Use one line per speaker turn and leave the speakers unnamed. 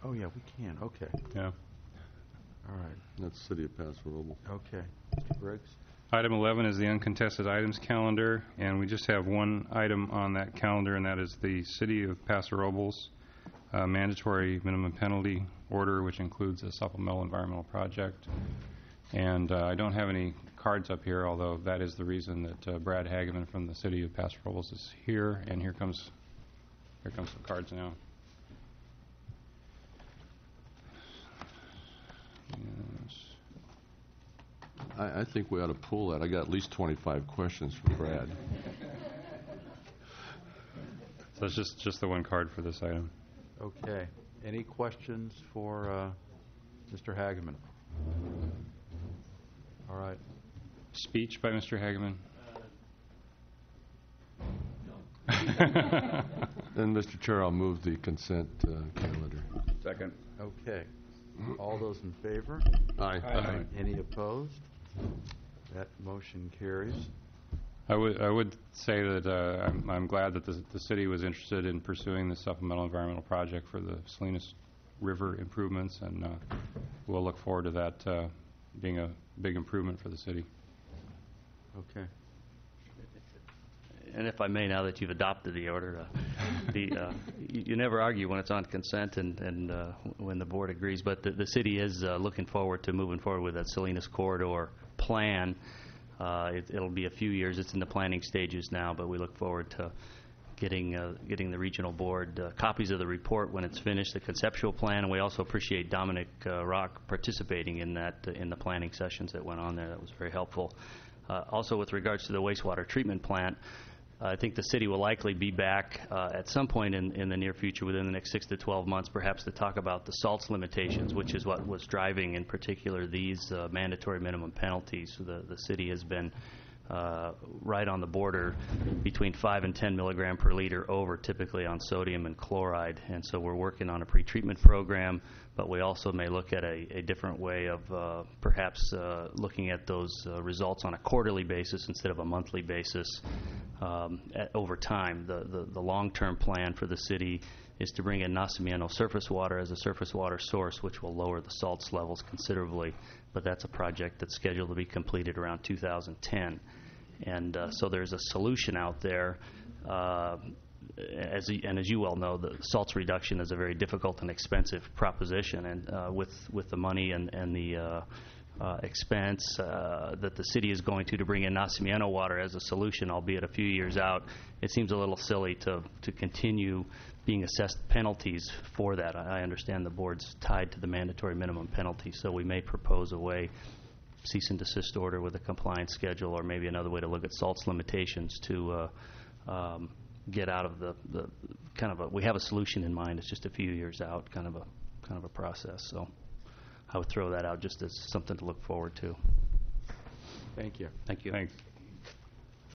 Oh, yeah, we can. Okay.
Yeah.
All right.
That's City of Paso Robles.
Okay. Mr. Briggs?
Item 11 is the uncontested items calendar, and we just have one item on that calendar, and that is the City of Paso Robles mandatory minimum penalty order, which includes a supplemental environmental project. And I don't have any cards up here, although that is the reason that Brad Hageman from the City of Paso Robles is here. And here comes some cards now. Yes.
I think we ought to pull that. I got at least 25 questions for Brad.
So it's just the one card for this item.
Okay. Any questions for Mr. Hageman? All right.
Speech by Mr. Hageman.
Then, Mr. Chair, I'll move the consent calendar.
Second.
Okay. All those in favor?
Aye.
Aye.
Any opposed? That motion carries.
I would say that I'm glad that the city was interested in pursuing the supplemental environmental project for the Salinas River improvements, and we'll look forward to that being a big improvement for the city.
Okay.
And if I may, now that you've adopted the order, you never argue when it's on consent and when the board agrees, but the city is looking forward to moving forward with that Salinas corridor plan. It'll be a few years. It's in the planning stages now, but we look forward to getting the regional board copies of the report when it's finished, the conceptual plan, and we also appreciate Dominic Rock participating in that in the planning sessions that went on there. That was very helpful. Also, with regards to the wastewater treatment plant, I think the city will likely be back at some point in the near future, within the next 6 to 12 months, perhaps to talk about the salts limitations, which is what was driving, in particular, these mandatory minimum penalties. So the city has been right on the border between 5 and 10 milligram per liter over, typically on sodium and chloride. And so we're working on a pretreatment program, but we also may look at a different way of perhaps looking at those results on a quarterly basis instead of a monthly basis over time. The long-term plan for the city is to bring in Nacimiento surface water as a surface water source, which will lower the salts levels considerably. But that's a project that's scheduled to be completed around 2010. And so there's a solution out there. As you well know, the salts reduction is a very difficult and expensive proposition. And with the money and the expense that the city is going to bring in Nacimiento water as a solution, albeit a few years out, it seems a little silly to continue being assessed penalties for that. I understand the board's tied to the mandatory minimum penalty, so we may propose a way, cease and desist order with a compliance schedule, or maybe another way to look at salts limitations to get out of the kind of a, we have a solution in mind. It's just a few years out, kind of a process. So I would throw that out just as something to look forward to.
Thank you.
Thank you.
Thanks.